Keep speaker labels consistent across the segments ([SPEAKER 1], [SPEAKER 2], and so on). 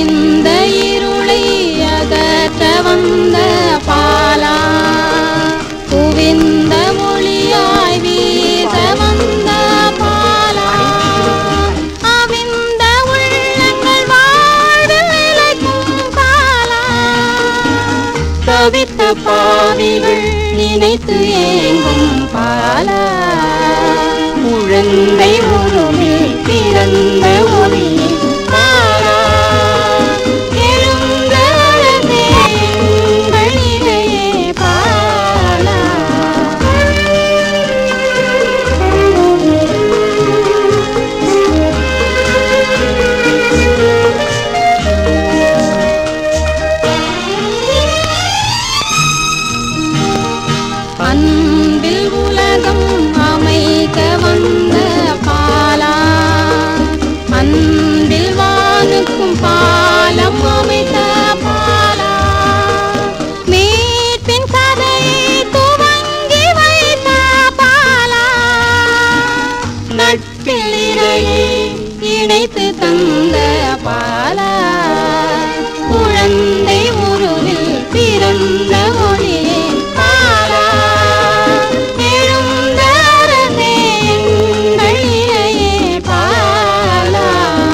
[SPEAKER 1] இந்த இருளை அகற்ற வந்த பாலா குவிந்த மொழியாய் வீச வந்த பாலா அவிந்த உள்ளங்கள் வாழ்வு நிலைக்கும் பாலா தவித்த பாவிகள் நினைத்து ஏங்கும் பாலா குழந்தை உருவில் பிறந்த ஒளியே பாலா எழுந்த எங்களிலே பாலா அன்பில் உலகம் அமைக்க வந்த பாலா அன்பில் வானுக்கும் பாலம் அமைத்த பாலா மீட்பின் கதையை துவங்கி வைத்த பாலா நட்பில் இறையை இணைத்து தந்த பாலா குழந்தை உருவில் பிறந்த ஒளியே பாலா எழுந்த அரசே எங்களிலே பாலா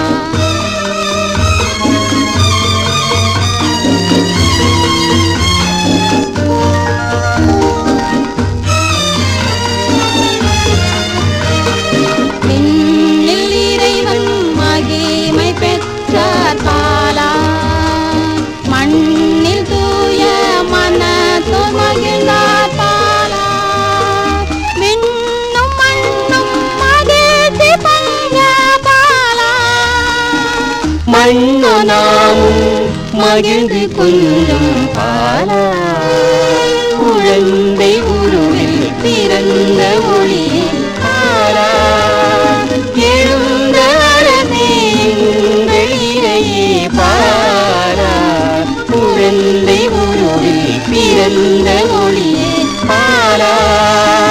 [SPEAKER 1] விண்ணில் இறைவன் மகிமை பெற்றார் பாலா மண்ணில் தூய மனத்தோர் மகிழ்ந்தார் பாலா விண்ணும் மண்ணும் மகிழ்ச்சி பங்க பாலா மண்ணு நாமும் மகிழ்ந்து கொஞ்சம் பாலா குழந்தை உருவில் பிறந்த ஒளியே பாலா எழுந்த அரசே எங்களிலே பாலா குழந்தை உருவில் பிறந்த ஒளியே பாலா